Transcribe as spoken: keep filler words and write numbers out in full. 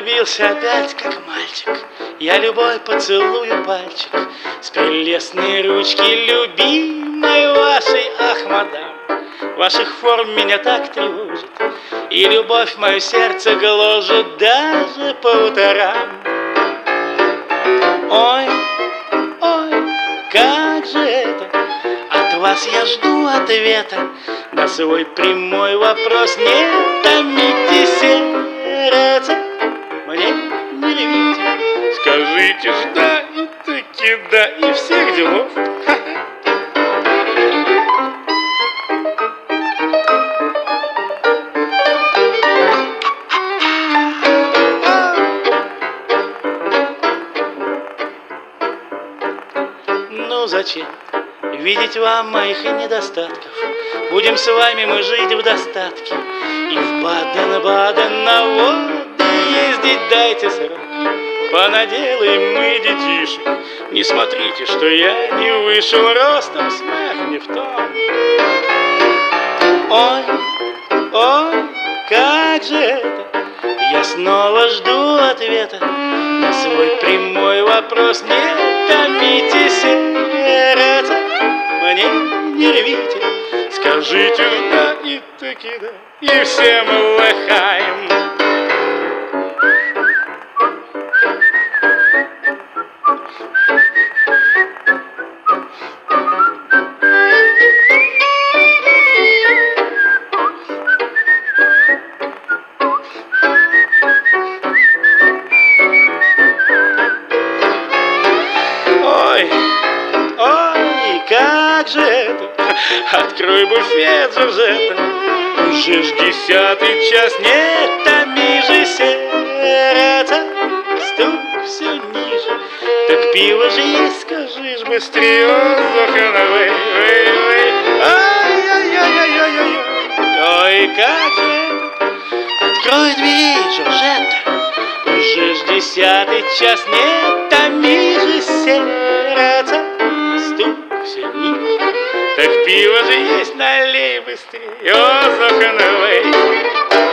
влюбился опять, как мальчик. Я любой поцелую пальчик с прелестной ручки любимой вашей, ах, мадам. Ваших форм меня так тревожит, и любовь мое сердце гложет даже по утрам. Ой, ой, как же это? От вас я жду ответа на свой прямой вопрос. Не томите сердце, мне не ревите. Скажите ж да, и таки да, и всех делов. Ну зачем видеть вам моих недостатков? Будем с вами мы жить в достатке и в Баден-Баден на воды ездить дайте срок. Понаделаем мы детишек, не смотрите, что я не вышел ростом, смех не в том. Ой, ой, как же это? Я снова жду ответа на свой прямой вопрос. Не томите сердце, мне не ревите. Скажите ж да, и таки да, и всем лыхаем. Как же это? Открой буфет Жоржетта. Уже ж десятый час, не томи же сердце. Стук все ниже. Так пиво же есть, скажи ж быстрее. Ой, ай-яй-яй-яй-яй-яй. Ой, как же это? Открой двери, Жоржетта. Уже ж десятый час, не томи же сердце. Стук все ниже. Так пиво же есть, налей быстрее. О, Зохановой.